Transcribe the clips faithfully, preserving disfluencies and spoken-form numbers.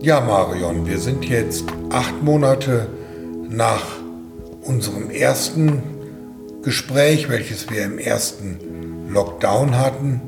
Ja, Marion, wir sind jetzt acht Monate nach unserem ersten Gespräch, welches wir im ersten Lockdown hatten.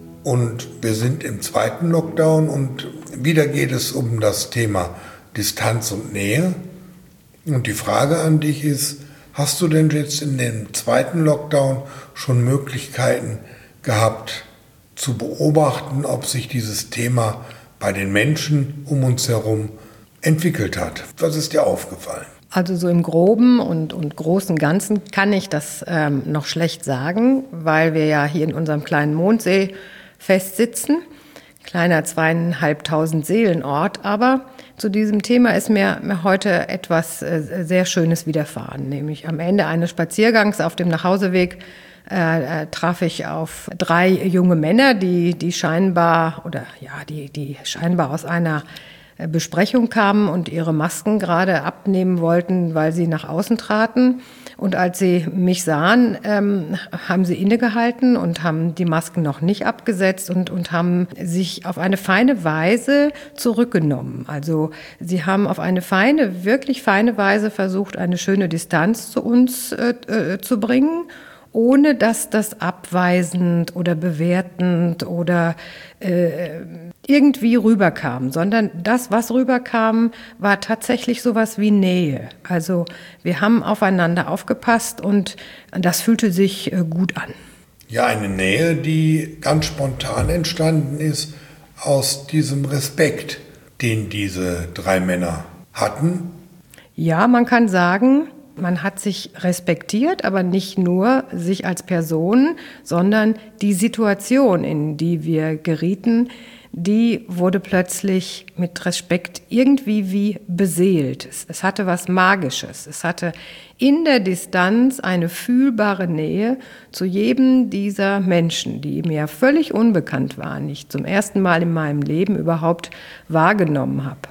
Und wir sind im zweiten Lockdown und wieder geht es um das Thema Distanz und Nähe. Und die Frage an dich ist, hast du denn jetzt in dem zweiten Lockdown schon Möglichkeiten gehabt zu beobachten, ob sich dieses Thema bei den Menschen um uns herum entwickelt hat? Was ist dir aufgefallen? Also so im Groben und, und Großen Ganzen kann ich das ähm, noch schlecht sagen, weil wir ja hier in unserem kleinen Mondsee festsitzen. Kleiner zweieinhalbtausend Seelenort, aber zu diesem Thema ist mir, mir heute etwas äh, sehr Schönes widerfahren. Nämlich am Ende eines Spaziergangs auf dem Nachhauseweg äh, äh, traf ich auf drei junge Männer, die, die scheinbar oder ja, die, die scheinbar aus einer Besprechung kamen und ihre Masken gerade abnehmen wollten, weil sie nach außen traten. Und als sie mich sahen, ähm, haben sie innegehalten und haben die Masken noch nicht abgesetzt und, und haben sich auf eine feine Weise zurückgenommen. Also sie haben auf eine feine, wirklich feine Weise versucht, eine schöne Distanz zu uns äh, äh, zu bringen, ohne dass das abweisend oder bewertend oder äh, irgendwie rüberkam, sondern das, was rüberkam, war tatsächlich sowas wie Nähe. Also wir haben aufeinander aufgepasst und das fühlte sich äh, gut an. Ja, eine Nähe, die ganz spontan entstanden ist aus diesem Respekt, den diese drei Männer hatten. Ja, man kann sagen, man hat sich respektiert, aber nicht nur sich als Person, sondern die Situation, in die wir gerieten, die wurde plötzlich mit Respekt irgendwie wie beseelt. Es, es hatte was Magisches. Es hatte in der Distanz eine fühlbare Nähe zu jedem dieser Menschen, die mir völlig unbekannt waren, die ich zum ersten Mal in meinem Leben überhaupt wahrgenommen habe.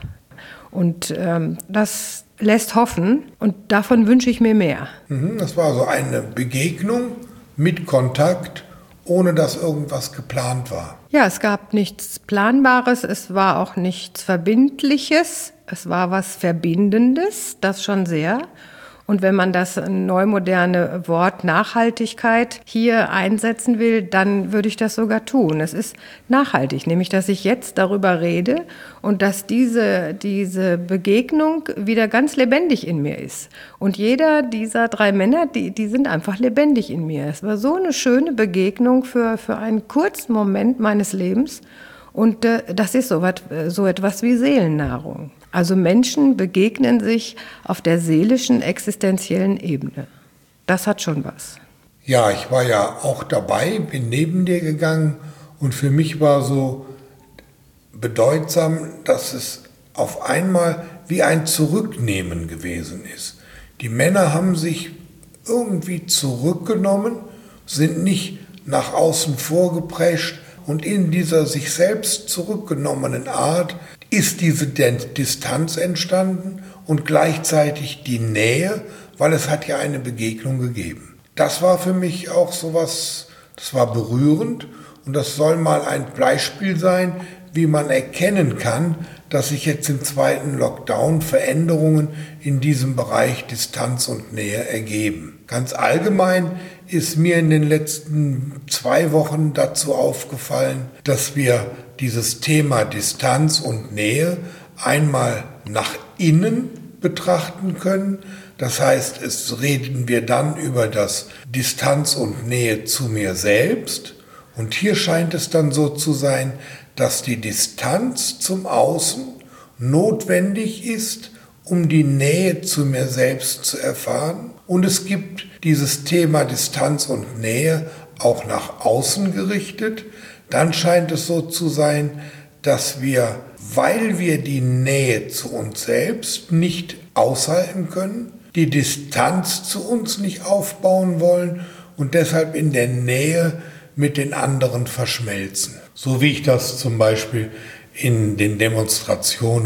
Und ähm, das lässt hoffen und davon wünsche ich mir mehr. Das war so eine Begegnung mit Kontakt, ohne dass irgendwas geplant war. Ja, es gab nichts Planbares, es war auch nichts Verbindliches, es war was Verbindendes, das schon sehr. Und wenn man das neumoderne Wort Nachhaltigkeit hier einsetzen will, dann würde ich das sogar tun. Es ist nachhaltig, nämlich dass ich jetzt darüber rede und dass diese, diese Begegnung wieder ganz lebendig in mir ist. Und jeder dieser drei Männer, die, die sind einfach lebendig in mir. Es war so eine schöne Begegnung für, für einen kurzen Moment meines Lebens. Und äh, das ist so, wat, so etwas wie Seelennahrung. Also Menschen begegnen sich auf der seelischen, existenziellen Ebene. Das hat schon was. Ja, ich war ja auch dabei, bin neben dir gegangen und für mich war so bedeutsam, dass es auf einmal wie ein Zurücknehmen gewesen ist. Die Männer haben sich irgendwie zurückgenommen, sind nicht nach außen vorgeprescht und in dieser sich selbst zurückgenommenen Art ist diese Distanz entstanden und gleichzeitig die Nähe, weil es hat ja eine Begegnung gegeben. Das war für mich auch sowas, das war berührend und das soll mal ein Beispiel sein, wie man erkennen kann, dass sich jetzt im zweiten Lockdown Veränderungen in diesem Bereich Distanz und Nähe ergeben. Ganz allgemein ist mir in den letzten zwei Wochen dazu aufgefallen, dass wir dieses Thema Distanz und Nähe einmal nach innen betrachten können. Das heißt, es reden wir dann über das Distanz und Nähe zu mir selbst. Und hier scheint es dann so zu sein, dass die Distanz zum Außen notwendig ist, um die Nähe zu mir selbst zu erfahren. Und es gibt dieses Thema Distanz und Nähe auch nach außen gerichtet. Dann scheint es so zu sein, dass wir, weil wir die Nähe zu uns selbst nicht aushalten können, die Distanz zu uns nicht aufbauen wollen und deshalb in der Nähe mit den anderen verschmelzen. So wie ich das zum Beispiel in den Demonstrationen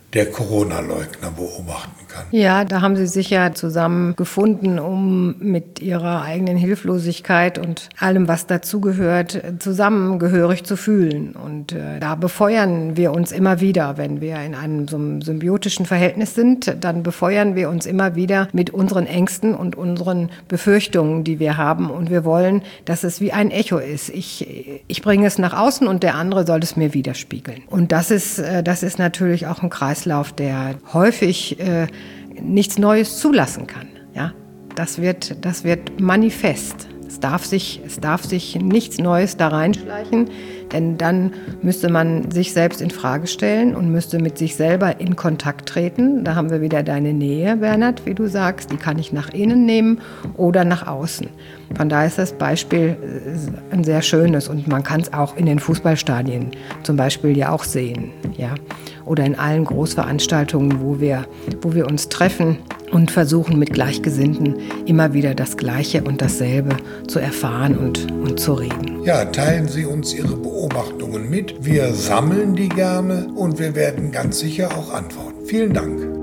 der Corona-Leugner beobachten kann. Ja, da haben Sie sich ja zusammengefunden, um mit Ihrer eigenen Hilflosigkeit und allem, was dazugehört, zusammengehörig zu fühlen. Und äh, da befeuern wir uns immer wieder, wenn wir in einem so einem symbiotischen Verhältnis sind, dann befeuern wir uns immer wieder mit unseren Ängsten und unseren Befürchtungen, die wir haben. Und wir wollen, dass es wie ein Echo ist. Ich, ich bringe es nach außen und der andere soll es mir widerspiegeln. Und das ist, äh, das ist natürlich auch ein Kreislauf, der häufig äh, nichts Neues zulassen kann. Ja, das wird, das wird manifest. Es darf sich, es darf sich nichts Neues da reinschleichen, denn dann müsste man sich selbst in Frage stellen und müsste mit sich selber in Kontakt treten. Da haben wir wieder deine Nähe, Bernhard, wie du sagst, die kann ich nach innen nehmen oder nach außen. Von daher ist das Beispiel ein sehr schönes und man kann es auch in den Fußballstadien zum Beispiel ja auch sehen, ja, oder in allen Großveranstaltungen, wo wir, wo wir uns treffen und versuchen mit Gleichgesinnten immer wieder das Gleiche und dasselbe zu erfahren und, und zu reden. Ja, teilen Sie uns Ihre Beobachtungen mit. Wir sammeln die gerne und wir werden ganz sicher auch antworten. Vielen Dank.